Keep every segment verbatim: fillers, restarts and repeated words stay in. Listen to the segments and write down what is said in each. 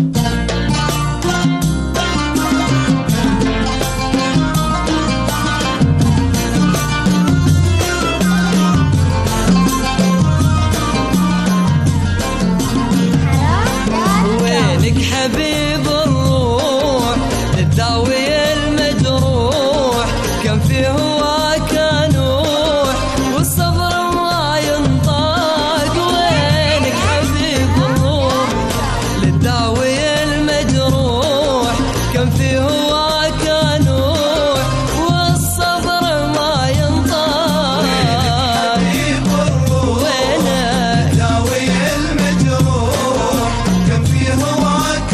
حبيب الروح للداوي المجروح، كان في هواك نوح والصبر ما ينطاق. وينك حبيب الروح للداوي المجروح، كان في هواك نوح والصبر ما ينطاق. حبيب الروح وينك للداوي المجروح، كان في هواك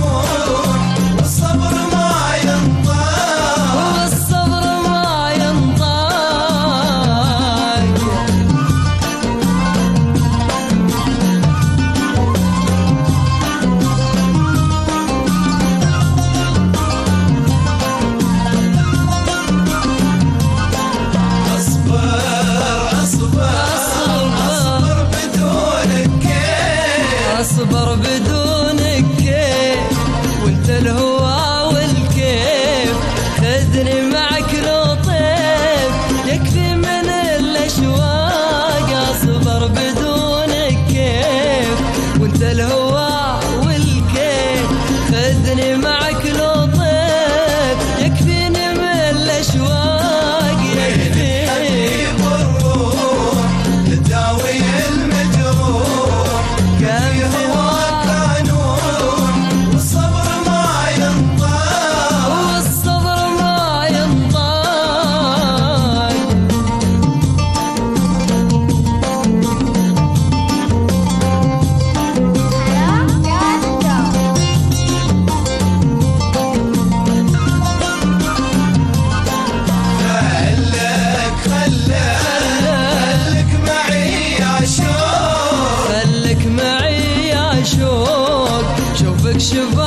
اصبر بدونك كيف، وانت الهوى والكيف، خذني معك لو طيف يكفي من الاشواق. اصبر بدونك كيف، وانت الهوى والكيف، خذني معك لو طيف يكفيني من الاشواق. يكفي حبيب الروح للداوي المجروح، كان في هواك نوح والصبر ما ينطاق. والصبر ما ينطاق. خلك خلك معي يا شوق، خلك معي يا شوق، شوفك شوف